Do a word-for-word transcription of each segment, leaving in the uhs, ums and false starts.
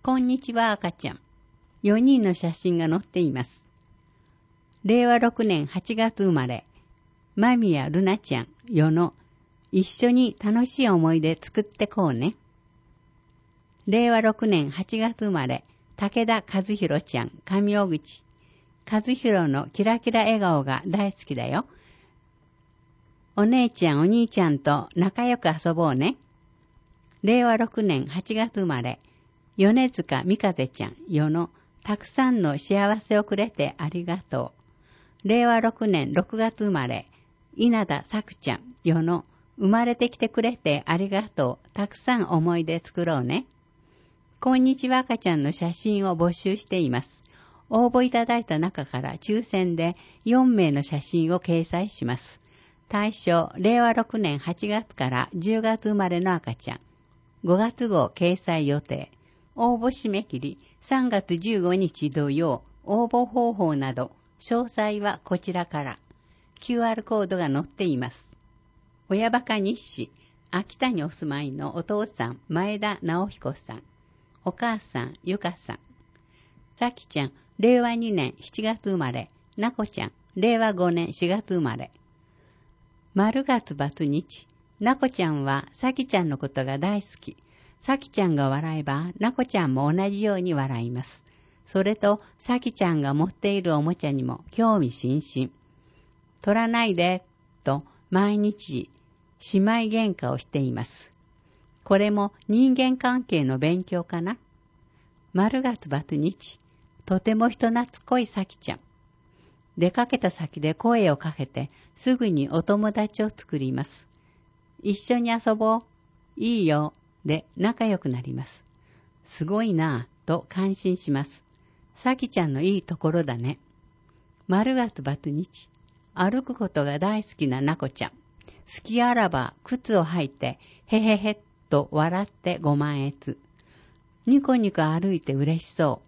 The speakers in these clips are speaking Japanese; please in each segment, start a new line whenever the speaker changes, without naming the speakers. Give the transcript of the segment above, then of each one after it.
こんにちは赤ちゃん。よにんの写真が載っています。れいわろくねんはちがつ生まれ、間宮るなちゃん、よの、一緒に楽しい思い出作ってこうね。れいわろくねんはちがつ生まれ、武田和弘ちゃん、上尾口。和弘のキラキラ笑顔が大好きだよ。お姉ちゃんお兄ちゃんと仲良く遊ぼうね。れいわろくねんはちがつ生まれ、米塚美風ちゃん、世の、たくさんの幸せをくれてありがとう。れいわろくねんろくがつ生まれ、稲田咲ちゃん、世の、生まれてきてくれてありがとう。たくさん思い出作ろうね。こんにちは赤ちゃんの写真を募集しています。応募いただいた中から抽選でよんめいの写真を掲載します。対象、れいわろくねんはちがつからじゅうがつ生まれの赤ちゃん。ごがつ号掲載予定。応募締め切りさんがつじゅうごにち土曜。応募方法など詳細はこちらから。キューアール コードが載っています。親バカ日誌、秋田にお住まいのお父さん前田直彦さん、お母さんゆかさん。さきちゃん、れいわにねんしちがつ生まれ、なこちゃん、れいわごねんしがつ生まれ。丸月バツ日、なこちゃんはさきちゃんのことが大好き。さきちゃんが笑えば、なこちゃんも同じように笑います。それと、さきちゃんが持っているおもちゃにも興味津々。取らないで、と毎日、姉妹喧嘩をしています。これも人間関係の勉強かな。丸月バツ日、とても人懐っこいさきちゃん。出かけた先で声をかけて、すぐにお友達を作ります。一緒に遊ぼう。いいよ。で仲良くなります。すごいなぁと感心します。さきちゃんのいいところだね。丸月バツ日、歩くことが大好きななこちゃん。好きあらば靴を履いて、へへへっと笑ってご満悦。ニコニコ歩いて嬉しそう。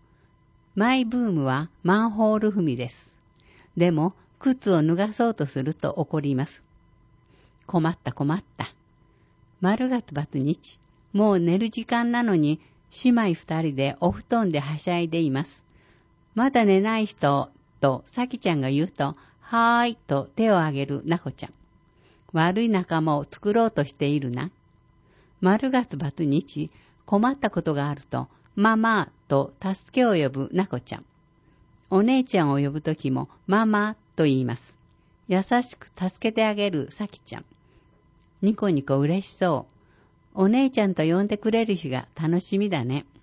マイブームはマンホール踏みです。でも、靴を脱がそうとすると怒ります。困った困った。丸月バツ日、もう寝る時間なのに、姉妹二人でお布団ではしゃいでいます。まだ寝ない人、とさきちゃんが言うと、はーい、と手を挙げるなこちゃん。悪い仲間を作ろうとしているな。丸月バツ日、困ったことがあると、ママと助けを呼ぶなこちゃん。お姉ちゃんを呼ぶときも、ママと言います。優しく助けてあげるさきちゃん。ニコニコ嬉しそう。お姉ちゃんと呼んでくれる日が楽しみだね。